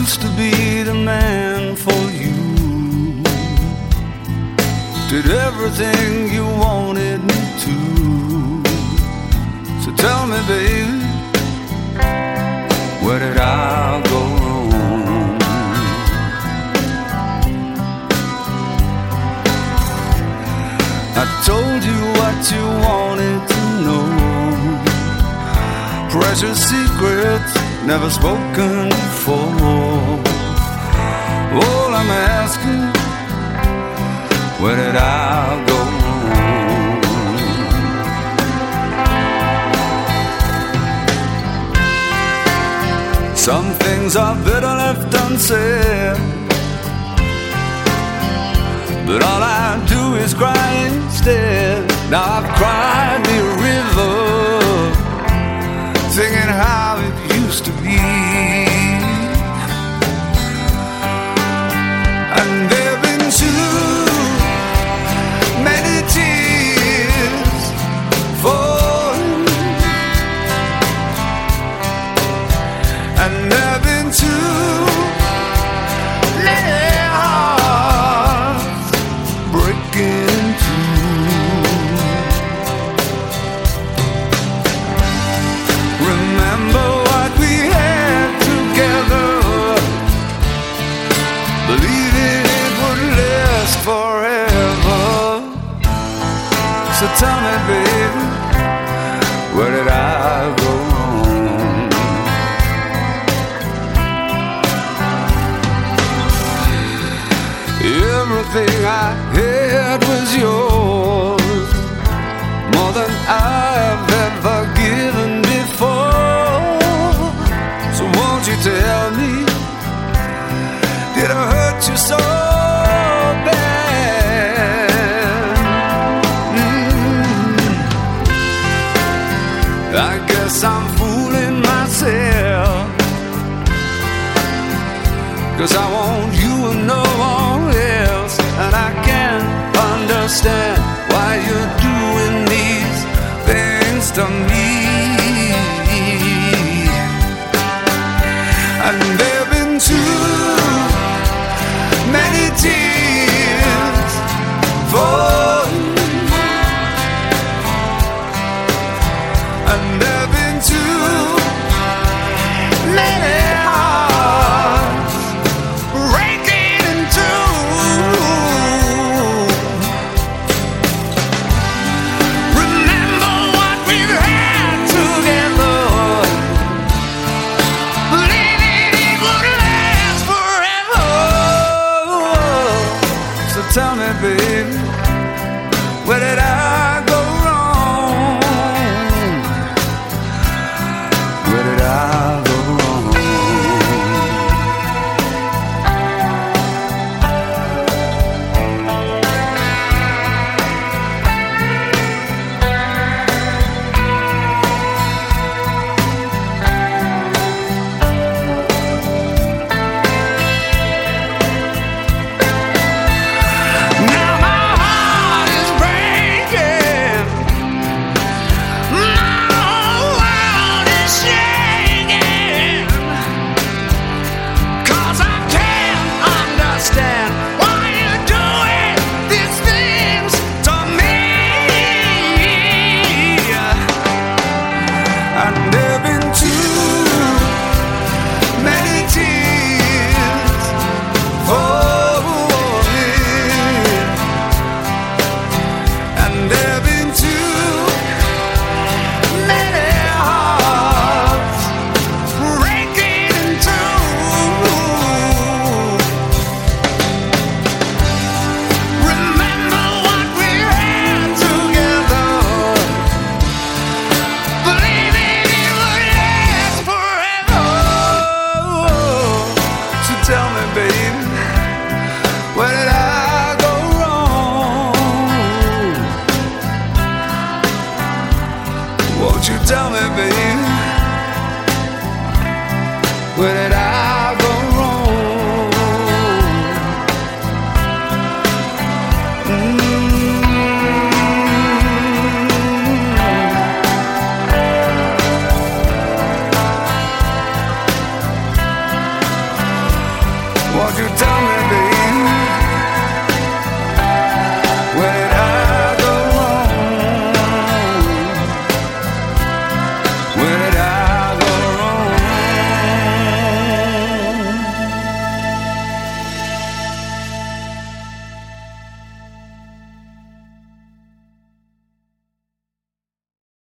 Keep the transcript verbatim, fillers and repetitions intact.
used to be the man for you. Did everything you wanted me to. So tell me, baby, where did I go wrong? I told you what you wanted to know. Precious secrets never spoken before. All I'm asking, where did I go wrong? Some things are better left unsaid, but all I do is cry instead. Now I've cried me a river, singing how it used to be. And there've been too many tears falling, and there've been too many hearts breaking in two. Remember what we had together, believing it would last forever. So tell me, baby, where did I go wrong? Everything I had was yours, more than I've ever given before. So won't you tell me, did I hurt you so bad? Mm. I guess I'm fooling myself, 'cause I want you and no one else. And I can't understand why you're doing these things to me. And there've been too many tears falling, and there've been too many hearts breaking in two. Remember what we've had together, believing it would last forever. So tell me, baby, where did I go wrong? Where did I go wrong? Now my heart is breaking, my world is shaking, 'cause I can't understand why you're doing these things to me. And there've been too many tears falling, and there've been too many hearts breaking in two. Remember what we had together, believing it would last forever. So tell me, baby, where did I go wrong? Won't you tell me, baby, where did I